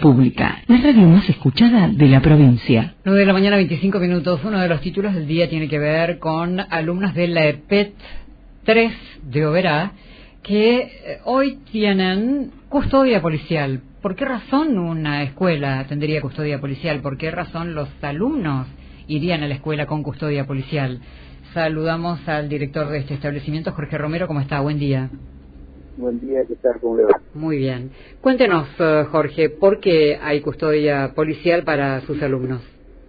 Pública, la radio más escuchada de la provincia. 9 de la mañana, 25 minutos. Uno de los títulos del día tiene que ver con alumnas de la EPET 3 de Oberá que hoy tienen custodia policial. ¿Por qué razón una escuela tendría custodia policial? ¿Por qué razón los alumnos irían a la escuela con custodia policial? Saludamos al director de este establecimiento, Jorge Romero. ¿Cómo está? Buen día. Buen día, ¿qué tal? ¿Cómo le va? Muy bien. Cuéntenos, Jorge, ¿por qué hay custodia policial para sus alumnos?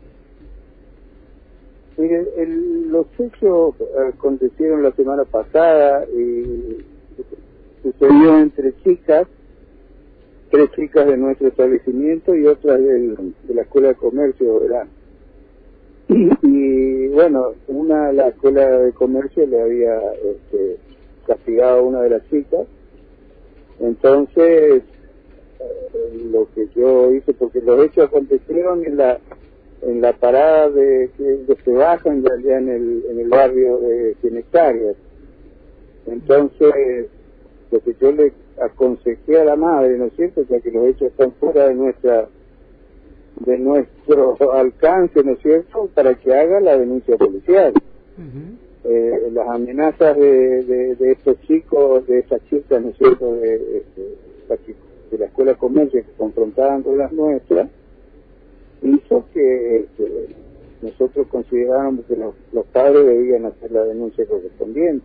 Mire, los hechos acontecieron la semana pasada y sucedió entre chicas, 3 chicas de nuestro establecimiento y otras de la Escuela de Comercio de Oberá. Y bueno, la Escuela de Comercio le había castigado a una de las chicas. Entonces, lo que yo hice, porque los hechos acontecieron en la parada que se bajan ya en el barrio de 100 hectáreas. Entonces, lo que yo le aconsejé a la madre, ¿no es cierto?, ya que los hechos están fuera de nuestro alcance, ¿no es cierto?, para que haga la denuncia policial. Las amenazas de estos chicos, de estas chicas, ¿no es cierto?, de la Escuela de Comercio, que confrontaban con las nuestras, hizo que nosotros consideráramos que los padres debían hacer la denuncia correspondiente.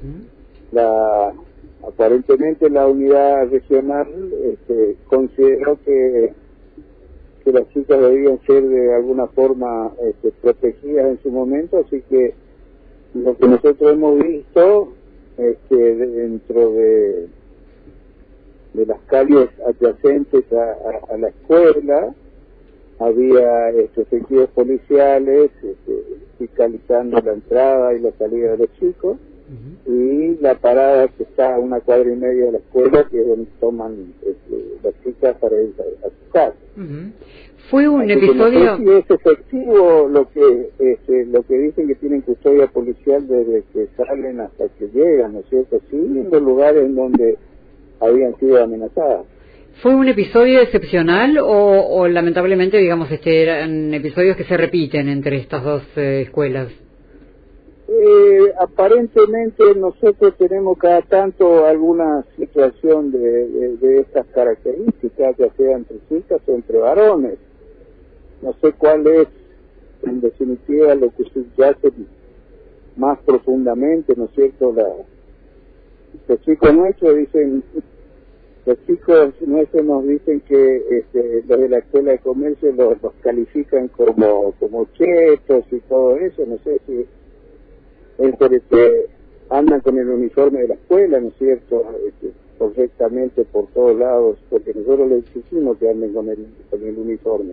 Aparentemente la unidad regional consideró que las chicas debían ser de alguna forma protegidas en su momento, así que lo que nosotros hemos visto dentro de las calles adyacentes a la escuela había efectivos policiales fiscalizando la entrada y la salida de los chicos, y la parada que está a 1,5 cuadras de la escuela, que es donde toman las chicas para ir a su casa. Fue un episodio... No sé si es efectivo lo que dicen que tienen custodia policial desde que salen hasta que llegan, ¿no es cierto? Sí, en los lugares en donde habían sido amenazadas. ¿Fue un episodio excepcional o lamentablemente, digamos, eran episodios que se repiten entre estas dos escuelas? Aparentemente nosotros tenemos cada tanto alguna situación de estas características, ya sea entre chicas o entre varones. No sé cuál es, en definitiva, lo que subyace más profundamente, ¿no es cierto? Los chicos nuestros nos dicen que los de la Escuela de Comercio los califican como chetos y todo eso. No sé si es porque andan con el uniforme de la escuela, ¿no es cierto?, correctamente por todos lados, porque nosotros les exigimos que anden con el uniforme.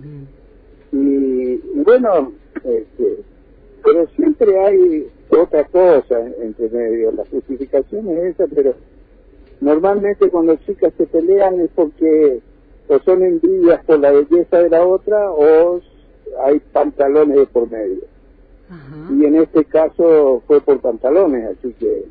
Y bueno, pero siempre hay otra cosa entre medio. La justificación es esa, pero normalmente cuando chicas se pelean es porque o son envidias por la belleza de la otra o hay pantalones de por medio. Y en este caso fue por pantalones, así que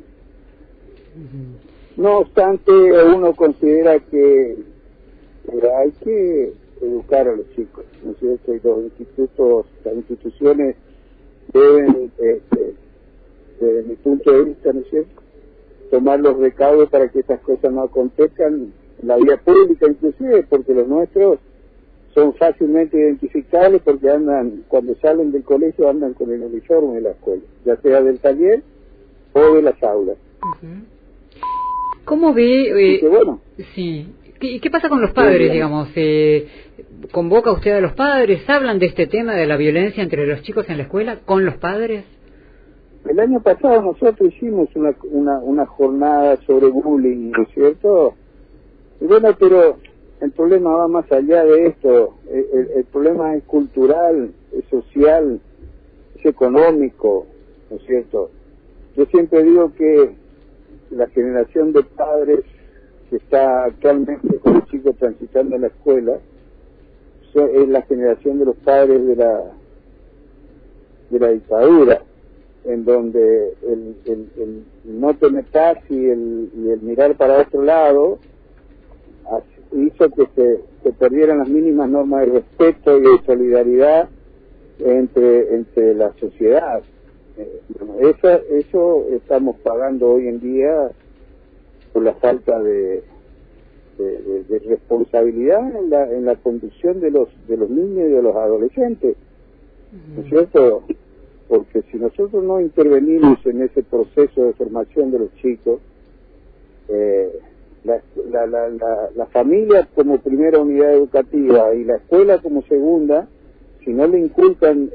no obstante uno considera que hay que educar a los chicos, ¿no es cierto? Y las instituciones deben, desde mi punto de vista, ¿no es cierto?, tomar los recaudos para que estas cosas no acontezcan en la vía pública, inclusive, porque los nuestros son fácilmente identificables porque cuando salen del colegio andan con el uniforme de la escuela, ya sea del taller o de las aulas. ¿Cómo ve? Bueno, sí. ¿Qué pasa con los padres, digamos? ¿Convoca usted a los padres? ¿Hablan de este tema de la violencia entre los chicos en la escuela con los padres? El año pasado nosotros hicimos una jornada sobre bullying, ¿no es cierto? Y bueno, pero el problema va más allá de esto. El problema es cultural, es social, es económico, ¿no es cierto? Yo siempre digo que la generación de padres que está actualmente con los chicos transitando en la escuela es la generación de los padres de la dictadura, en donde el no tener taxi y el mirar para otro lado hizo que se perdieran las mínimas normas de respeto y de solidaridad entre la sociedad. Eso estamos pagando hoy en día por la falta de responsabilidad en la conducción de los niños y de los adolescentes, ¿no es cierto? Porque si nosotros no intervenimos en ese proceso de formación de los chicos, la familia como primera unidad educativa y la escuela como segunda, si no le inculcan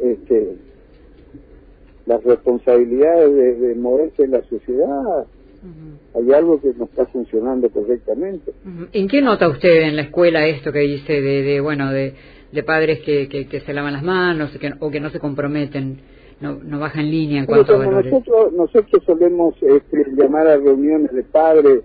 las responsabilidades de moverse en la sociedad, hay algo que no está funcionando correctamente. ¿En qué nota usted en la escuela esto que dice de padres que se lavan las manos o que no se comprometen, no bajan línea en cuanto a valores? Nosotros solemos llamar a reuniones de padres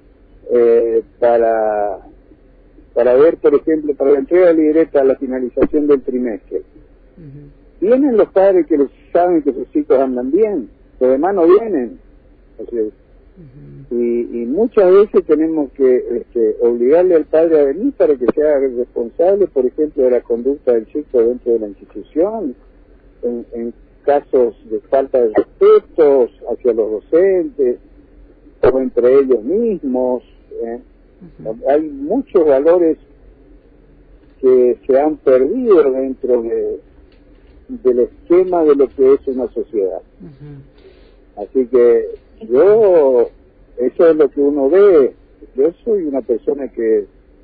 para ver, por ejemplo, para la entrega de libreta a la finalización del trimestre. Vienen los padres que saben que sus hijos andan bien, los demás no vienen. O sea, y muchas veces tenemos que obligarle al padre a venir para que sea responsable, por ejemplo, de la conducta del chico dentro de la institución, en casos de falta de respeto hacia los docentes o entre ellos mismos. Hay muchos valores que se han perdido dentro del esquema de lo que es una sociedad. Así que eso es lo que uno ve. Yo soy una persona que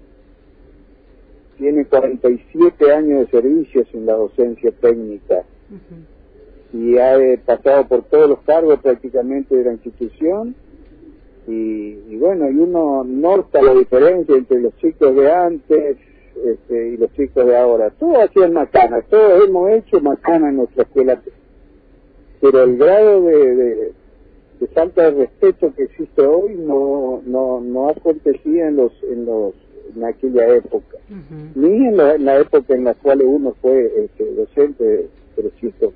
tiene 47 años de servicios en la docencia técnica y ha pasado por todos los cargos prácticamente de la institución y bueno, y uno nota la diferencia entre los chicos de antes y los chicos de ahora. Todos hacían macana, todos hemos hecho macana en nuestra escuela, pero el grado de falta de respeto que existe hoy no acontecía en aquella época, ni en la época en la cual uno fue docente, pero chico.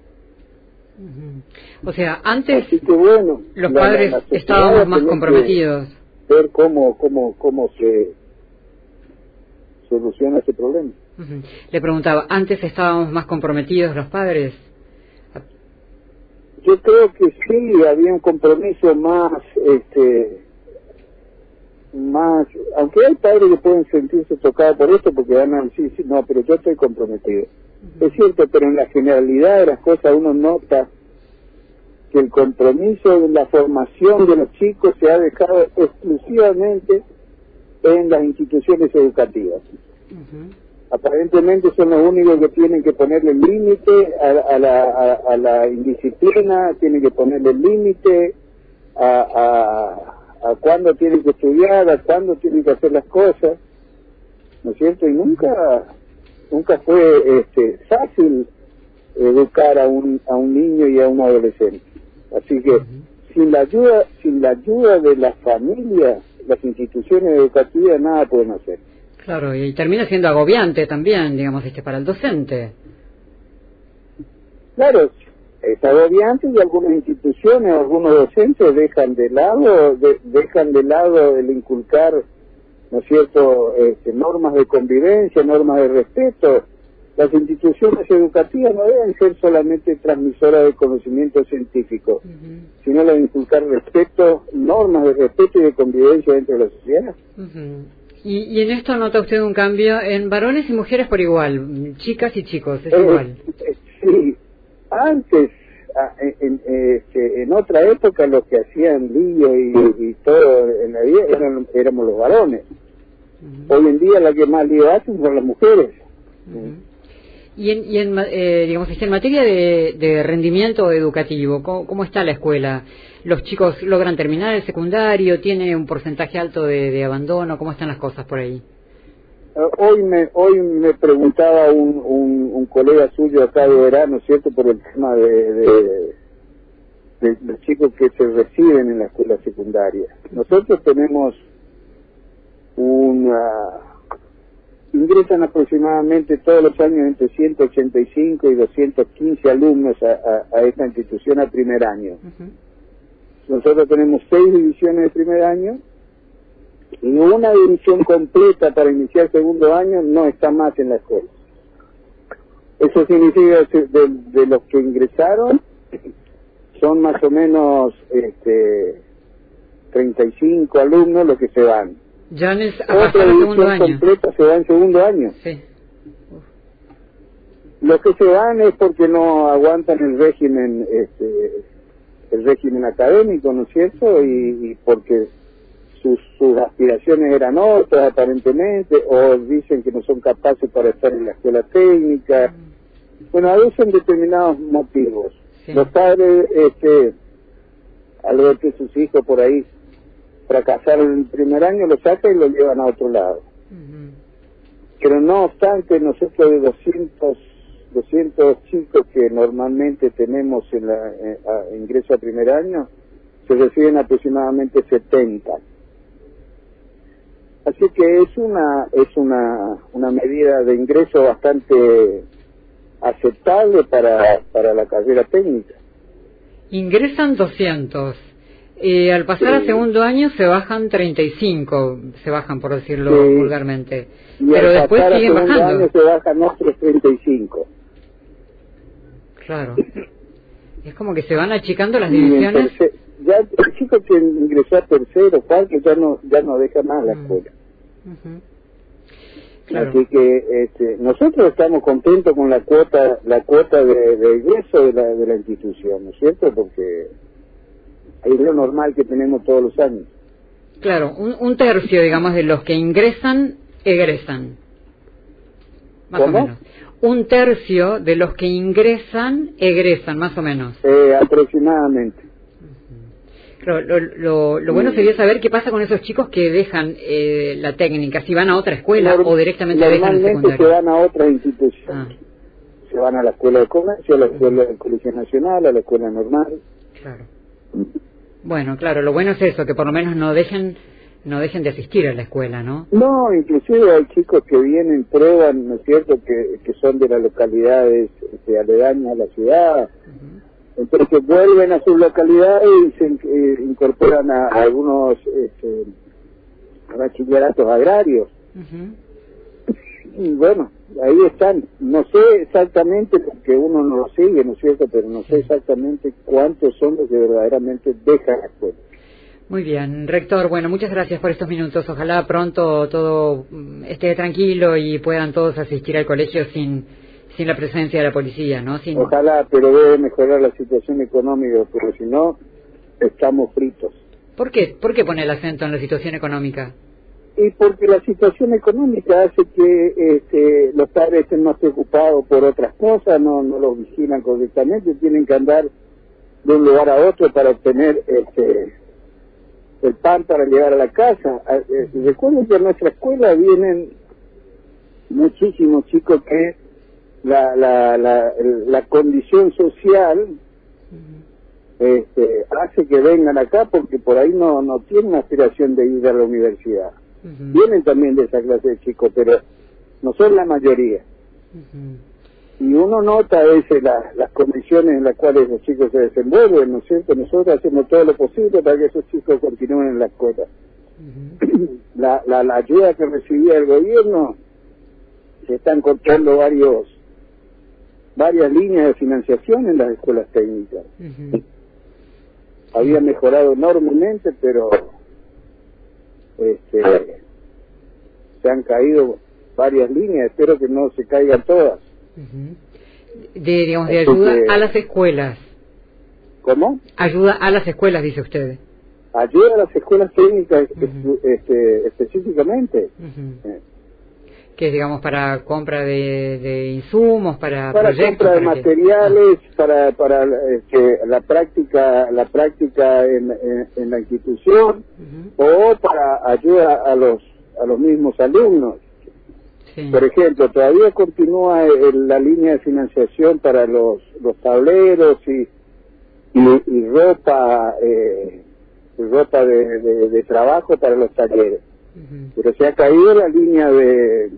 O sea, antes así que bueno, los padres estábamos más comprometidos. Ver cómo se soluciona ese problema. Le preguntaba, ¿antes estábamos más comprometidos los padres? Yo creo que sí, había un compromiso más, aunque hay padres que pueden sentirse tocados por esto porque van a decir, sí, no, pero yo estoy comprometido. Es cierto, pero en la generalidad de las cosas uno nota que el compromiso de la formación de los chicos se ha dejado exclusivamente en las instituciones educativas. Aparentemente son los únicos que tienen que ponerle límite a la indisciplina, tienen que ponerle límite a cuándo tienen que estudiar, a cuándo tienen que hacer las cosas, ¿no es cierto? Y nunca fue fácil educar a un niño y a un adolescente. Así que sin la ayuda de la familia, las instituciones educativas nada pueden hacer. Claro, y termina siendo agobiante también, digamos, para el docente. Claro, es agobiante y algunas instituciones, algunos docentes dejan de lado el inculcar, ¿no es cierto?, normas de convivencia, normas de respeto. Las instituciones educativas no deben ser solamente transmisoras de conocimiento científico, sino la de inculcar respeto, normas de respeto y de convivencia dentro de la sociedad. Y en esto nota usted un cambio en varones y mujeres por igual, chicas y chicos, es igual. Sí, antes, en otra época, los que hacían lío y todo en la vida éramos los varones. Hoy en día la que más lío hacen son las mujeres. Y en materia de rendimiento educativo, ¿cómo está la escuela? ¿Los chicos logran terminar el secundario? ¿Tiene un porcentaje alto de abandono? ¿Cómo están las cosas por ahí? Hoy me preguntaba un colega suyo acá de verano, ¿cierto?, por el tema de los chicos que se reciben en la escuela secundaria. Nosotros tenemos ingresan aproximadamente todos los años entre 185 y 215 alumnos a esta institución a primer año. Nosotros tenemos 6 divisiones de primer año y una división completa para iniciar segundo año no está más en la escuela. Eso significa que de los que ingresaron son más o menos 35 alumnos los que se van. Ya a Otra pasar el segundo división año. completa se va en segundo año. Sí. Los que se van es porque no aguantan el régimen académico, ¿no es cierto? Y porque sus aspiraciones eran otras aparentemente, o dicen que no son capaces para estar en la escuela técnica. Bueno, aducen determinados motivos. Sí. Los padres, al ver que sus hijos por ahí fracasaron en el primer año, los sacan y los llevan a otro lado. Pero no obstante, nosotros de 200 chicos que normalmente tenemos en ingreso a primer año, se reciben aproximadamente 70. Así que es una medida de ingreso bastante aceptable para la carrera técnica. Ingresan 200. Al pasar a segundo año se bajan 35, por decirlo vulgarmente. Y pero al después pasar a siguen segundo bajando. año se bajan otros 35. Claro. Es como que se van achicando las Y en divisiones. ya el chico que ingresó a tercero, cuarto, ya no deja más la escuela. Claro. Así que nosotros estamos contentos con la cuota de ingreso de la institución, ¿no es cierto? Porque es lo normal que tenemos todos los años. Claro, un tercio, digamos, de los que ingresan, egresan. Más ¿Cómo? o menos. Un tercio de los que ingresan, egresan, más o menos. Aproximadamente. Claro, lo bueno sería saber qué pasa con esos chicos que dejan la técnica, si van a otra escuela o directamente dejan el Normalmente secundario. se van a otras instituciones. Se van a la escuela de comercio, a la escuela del Colegio Nacional, a la escuela normal. Claro. Bueno, claro, lo bueno es eso, que por lo menos no dejen de asistir a la escuela, ¿no? No, inclusive hay chicos que vienen, prueban, ¿no es cierto?, que son de las localidades aledañas a la ciudad. Entonces vuelven a sus localidades y se incorporan a algunos bachilleratos agrarios. Y bueno, ahí están. No sé exactamente, porque uno no lo sigue, ¿no es cierto?, pero no sé exactamente cuántos son los que verdaderamente dejan la escuela. Muy bien, rector, bueno, muchas gracias por estos minutos. Ojalá pronto todo esté tranquilo y puedan todos asistir al colegio sin la presencia de la policía, ¿no? Ojalá, pero debe mejorar la situación económica, porque si no, estamos fritos. ¿Por qué? ¿Por qué pone el acento en la situación económica? Y porque la situación económica hace que los padres estén más preocupados por otras cosas, no los vigilan correctamente, tienen que andar de un lugar a otro para obtener el pan para llegar a la casa. Recuerden que a nuestra escuela vienen muchísimos chicos que la condición social hace que vengan acá porque por ahí no tienen aspiración de ir a la universidad. Vienen también de esa clase de chicos, pero no son la mayoría. Y uno nota a veces las condiciones en las cuales los chicos se desenvuelven, ¿no es cierto? Nosotros hacemos todo lo posible para que esos chicos continúen en la escuela. La ayuda que recibía el gobierno, se están cortando varias líneas de financiación en las escuelas técnicas. Había mejorado enormemente, pero se han caído varias líneas, espero que no se caigan todas. De ayuda a las escuelas. ¿Cómo? Ayuda a las escuelas, dice usted. Ayuda a las escuelas técnicas específicamente. Que es, digamos, para compra de insumos, para proyectos, compra de materiales, para la práctica en la institución, o para ayuda a los mismos alumnos. Por ejemplo, todavía continúa la línea de financiación para los tableros y ropa de trabajo para los talleres. Pero se ha caído la línea de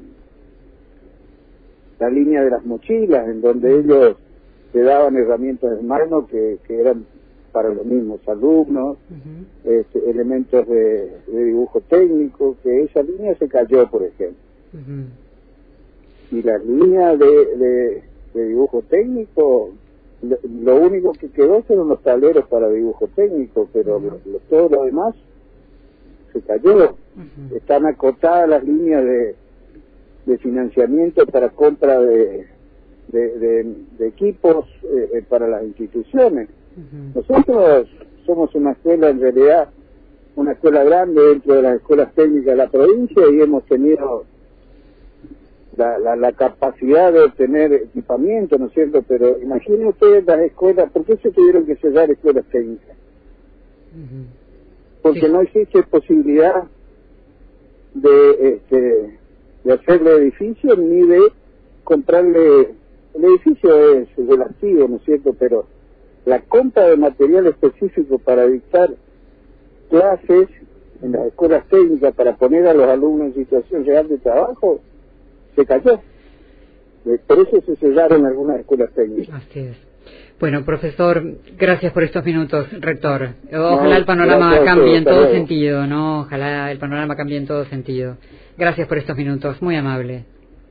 las mochilas, en donde ellos le daban herramientas de mano que eran para los mismos alumnos, elementos de dibujo técnico, que esa línea se cayó, por ejemplo. Y las líneas de dibujo técnico, lo único que quedó fueron los tableros para dibujo técnico, pero todo lo demás se cayó. Están acotadas las líneas de financiamiento para compra de equipos para las instituciones. Nosotros somos una escuela, en realidad, una escuela grande dentro de las escuelas técnicas de la provincia, y hemos tenido la capacidad de obtener equipamiento, ¿no es cierto? Pero imaginen ustedes las escuelas, ¿por qué se tuvieron que cerrar escuelas técnicas? Porque no existe posibilidad de hacerle edificios ni de comprarle. El edificio es relativo, ¿no es cierto? Pero la compra de material específico para dictar clases en las escuelas técnicas para poner a los alumnos en situación real de trabajo se cayó. Por eso se cerraron algunas escuelas técnicas. Así es. Bueno, profesor, gracias por estos minutos, rector. Ojalá el panorama cambie en todo sentido, ¿no? Ojalá el panorama cambie en todo sentido. Gracias por estos minutos, muy amable.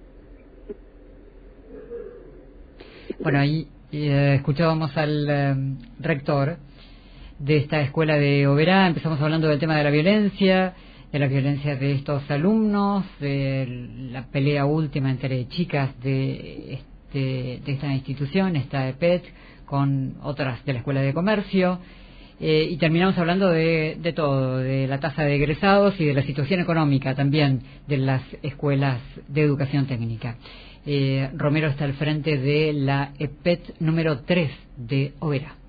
Bueno, ahí escuchábamos al rector de esta escuela de Oberá. Empezamos hablando del tema de la violencia de estos alumnos, de la pelea última entre chicas de esta institución, esta EPET, con otras de la Escuela de Comercio, y terminamos hablando de todo, de la tasa de egresados y de la situación económica también de las escuelas de educación técnica. Romero está al frente de la EPET número 3 de Oberá.